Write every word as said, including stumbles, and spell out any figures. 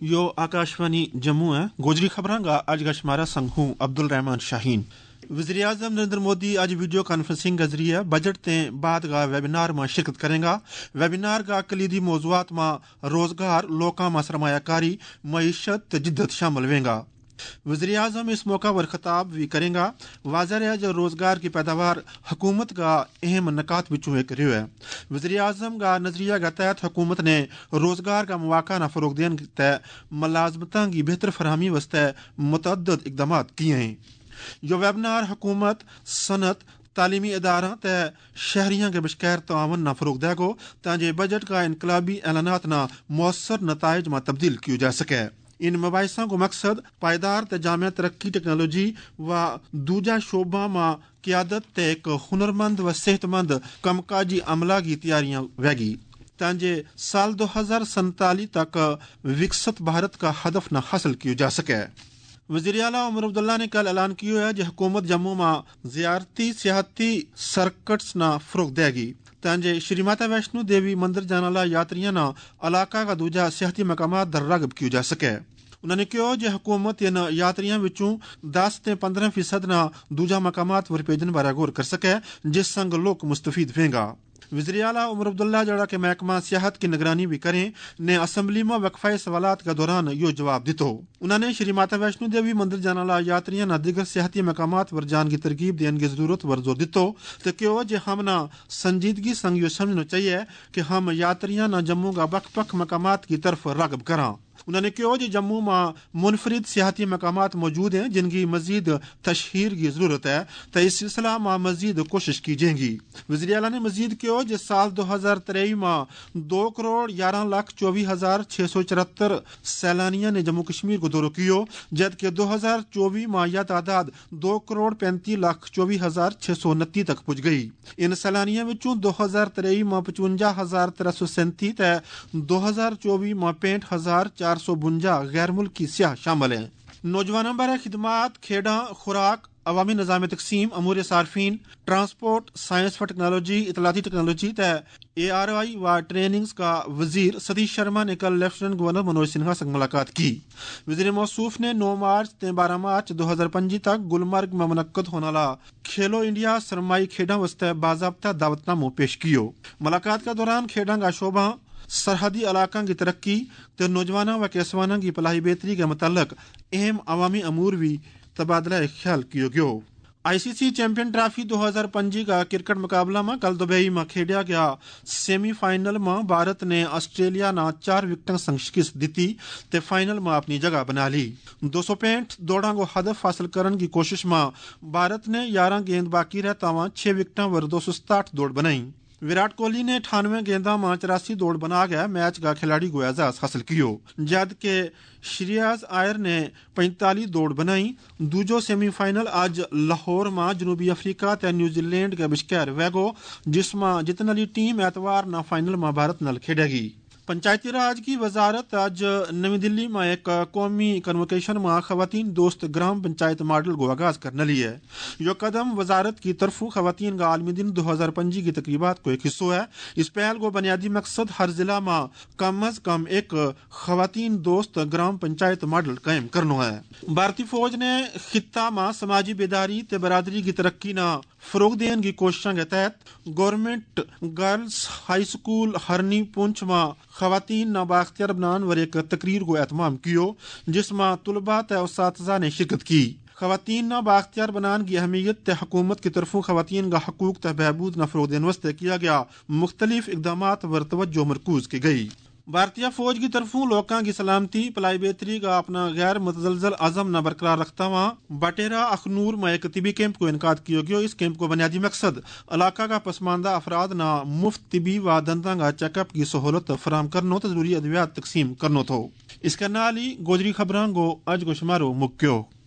यो आकाशवाणी जम्मू है। गोजरी खबरां गा अज गशमारा संग हूं अब्दुल रहमान शाहीन। वज़ीर आज़म नरेंद्र मोदी आज वीडियो कॉन्फ्रेंसिंग के जरिए बजट ते बाद गा वेबिनार में शिरकत करेंगा। वेबिनार गा कलीदी मौजूआत में रोजगार, लोकां में सरमायाकारी, मईशत ते जिद्दत शामिल होंगे। वज़ीर आज़म इस मौका पर खिताब भी करेंगा। वाज़ह है जो रोजगार की पैदावार हुकूमत का अहम नकात विचों एक रहो है। वज़ीर आज़म का नजरिया के तहत हुकूमत ने रोजगार का मौका न फरोग देने तय मुलाजमतां की बेहतर फरहमी वास्ते मुतअद्दिद इकदाम किए हैं। यो वेबिनार हुकूमत, सनत, तालीमी इदारा तय शहरियों के बशकार तावन न फरोग देगो ताकि बजट का इनकलाबी ऐलानात न मौसर नताइज में तब्दील किया जा सके। इन मबाइसों को मकसद पायदार ते जामिया तरक्की टेक्नोलॉजी व दूजा शोबा में क्यादत ते एक हुनरमंद व सेहतमंद कमकाजी अमला की तैयारियां वेगी ताकि साल दो हजार सैंतालीस तक विकसित भारत का हदफ न हासिल किया जा सके। वज़ीर आला उमर अब्दुल्ला ने कल ऐलान किया है कि हुकूमत जम्मू में ज़ियारती सियाहती सर्कट्स न फरोग देगी ताकि श्री माता वैष्णो देवी मंदिर जाने वाला यात्रियों न इलाका का दूजा सियाहती मकाम दर्रागब किया जा सके। उन्होंने कहा कि हुकूमत इन यात्रियों विचों दस ते पंद्रह फीसद न दूजा मकाम पर भेजने बारे गौर कर सके जिस संग लोग मुस्तफीद होंगे। वज़ीर आला उमर अब्दुल्ला जड़ा के महकमा सियाहत की निगरानी भी करें ने असम्बली में वक्फा सवालात के दौरान यो जवाब दितो। उन्होंने श्री माता वैष्णो देवी मंदिर जाने वाला यात्रियों न दिगर सियाहती मकाम पर जान की तरकीब देने की जरूरत पर जोर दितो तो क्यों जे हम न संजीदगी संग यो समझना चाहिए कि हम यात्रियों न जम्मू का बख बख मकाम की तरफ रागब करा। उन्होंने कहा कि जम्मू में मुनफरिद सियाहती मकाम मौजूद हैं जिनकी मजीद तशहीर की जरूरत है तो इस सिलसिला में मजीद कोशिश की जाएगी। वज़ीर आला ने मजीद कहा कि साल दो हजार तेईस में दो करोड़ ग्यारह लाख चौबीस हजार छह सौ चौहत्तर सैलानियों ने जम्मू कश्मीर को दौरा किया जबकि दो हजार चौबीस में यह तादाद दो करोड़ पैंतीस लाख चौबीस हजार छह सौ उनतीस तक पहुंच गई। इन सैलानियों विचों दो हजार तेईस में पचवंजा हजार तेरह सौ सैंतीस दो हजार चौबीस में पैंठ हजार चार सौ बुंजा गैर मुल्की सियाह शामिल हैं। नौजवानों बारे खिदमात, खेडा, खुराक, अवामी निज़ाम तकसीम, अमूर सार्फिन, ट्रांसपोर्ट, साइंस व टेक्नोलॉजी, इतलाती टेक्नोलॉजी तय ए आर आई व ट्रेनिंग्स का वजीर सतीश शर्मा ने कल लेफ्टिनेंट गवर्नर मनोज सिन्हा से मुलाकात की। वजीर मौसूफ ने नौ मार्च ते बारह मार्च दो हजार पंजी तक गुलमर्ग में मुनक्कद होने वाला खेलो इंडिया सरमाई खेडा वास्ते बाज़ाब्ता दावतनामा पेश कियो। मुलाकात के दौरान खेडा का शोबा, सरहदी इलाकों की तरक्की तो नौजवानों व केसवानों की पलाई बेहतरी के मुतल्लक अहम अवामी अमूर भी तबादला ख्याल किया गया। आईसीसी चैंपियन ट्रॉफी दो हजार पंजी का क्रिकेट मुकाबला में कल दुबई में खेड़ा गया सेमीफाइनल में भारत ने ऑस्ट्रेलिया न चार विकेटों संग शिकस्त दी ते फाइनल में अपनी जगह बना ली। दो सौ पैंठ दौड़ा को हदफ हासिल करने की कोशिश में भारत ने ग्यारह गेंद बाकी रहता वहां छह विकेटों पर दो सौ सताठ दौड़ बनाई। विराट कोहली ने अठानवे गेंदा में चौरासी दौड़ बना गया मैच का खिलाड़ी को एजाज हासिल कियो जबकि श्रेयस अय्यर ने पैंतालीस दौड़ बनाई। दूजो सेमीफाइनल आज लाहौर में जनूबी अफ्रीका ते न्यूजीलैंड के बिचकार वेगो जिसमें जितने वाली टीम एतवार न फाइनल में भारत नाल खेडेगी। पंचायती राज की वजारत आज नई दिल्ली में एक कौमी कन्वोकेशन में खवातीन दोस्त ग्राम पंचायत मॉडल को आगाज करने ली है। यो कदम वजारत की तरफों खवातीन का आलमी दिन दो हजार पंजी की तकरीबात को एक हिस्सों है। इस पहल को बुनियादी मकसद हर जिला में कम अज कम एक खवातीन दोस्त ग्राम पंचायत मॉडल कायम करना है। भारतीय फौज ने खित्ता में समाजी बेदारी ते बरादरी की तरक्की न फरोग देने की कोशिशों के तहत गवर्नमेंट गर्ल्स हाई स्कूल हरनी पुंछ में खवातीन नाबाख्तियार बनान वर एक तकरीर को एहतमाम कियो जिसमें तुलबा ते उस्ताज़ा ने शिरकत की। खवातीन नाबाख्तियार बनान की अहमियत ते हुकूमत की तरफों खवातीन का हकूक ते बहबूद न फरोग देने वास्ते किया गया मुख्तलिफ इकदामात वर तवज्जो मरकूज की गई। भारतीय फौज की तरफों लोगों की सलामती पलाई बेहतरी का अपना गैर मुतजलजल आज़म न बरकरार रखता हुआ बटेरा अखनूर में एक तिबी कैंप को इनकाद किया गया। इस कैंप को बुनियादी मकसद इलाका का पसमानदा अफराद न मुफ्त तिबी व दंता का चेकअप की सहूलत फराम करनो तो जरूरी अद्वियात तकसीम करनो थो। इसके नाल ही गोजरी खबरां को अज को शुमारो मुक्यो।